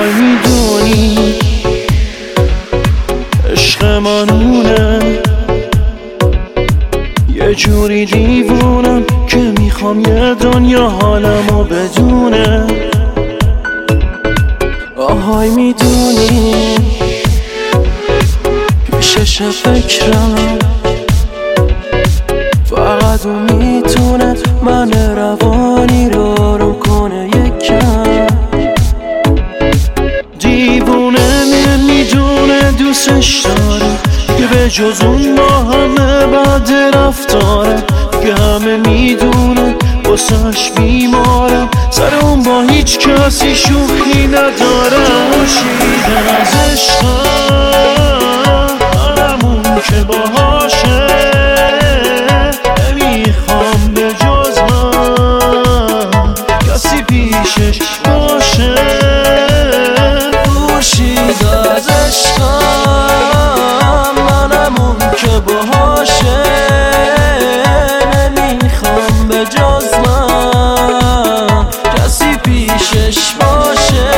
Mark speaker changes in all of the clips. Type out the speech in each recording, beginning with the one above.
Speaker 1: میدونی عشق منونه، یه جوری دیوونم که میخوام یه دنیا حالمو بدونه. آهای میدونی پیشش فکرم، فقط اون میتونه من روانی رو آروم کنه یکم. دیوونه نمیدونه دوستش داره که به جز اون با همه بد رفتاره، که همه میدونه واسش بیمارم، سر اون با هیچ کسی شوخی نداره. جوشیده از عشقم همون که باهاشه، نمیخوام به جز من کسی پیشش باشه. جوشیده از عشقم منمون که باهاشه، نمیخوام به جز من کسی پیشش باشه.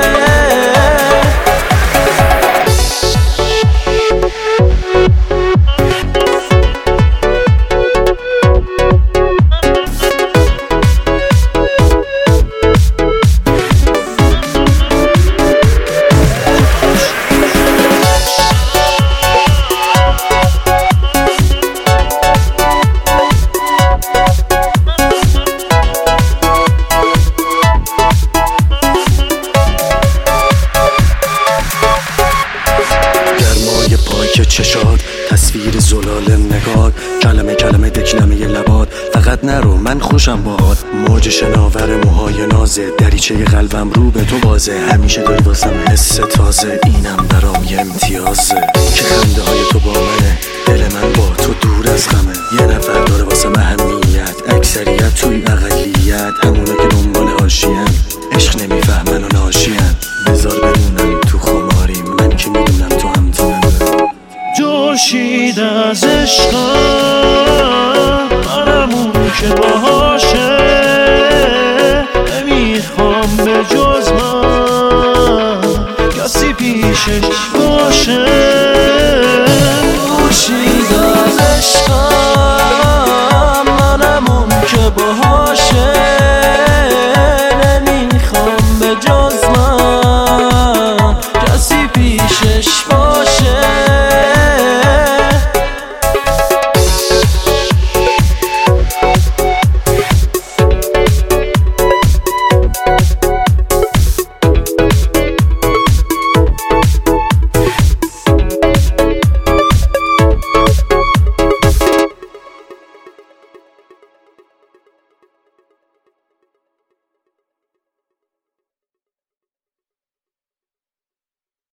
Speaker 2: که چشاد تصویر زلال نگات، کلمه کلمه دکلمه لبات، فقط نرو من خوشم باهات. موج شناور موهای نازه، دریچه قلبم رو به تو بازه، همیشه داری واسم حس تازه، اینم برام یه امتیازه که خنده های تو با منه، دل من با تو دور از غمه. یه نفر داره واسم اهمیت، اکثریت توی اقلیت، همونا که دنبال حاشیه‌ن، عشق نمیفهمن و ناشیه‌ن. بذار بمونم تو خماریم، من که میدونم تو هم تنم.
Speaker 1: جوشیده از عشقم منمون که باهاشه، نمیخوام به جز من کسی پیشش باشه.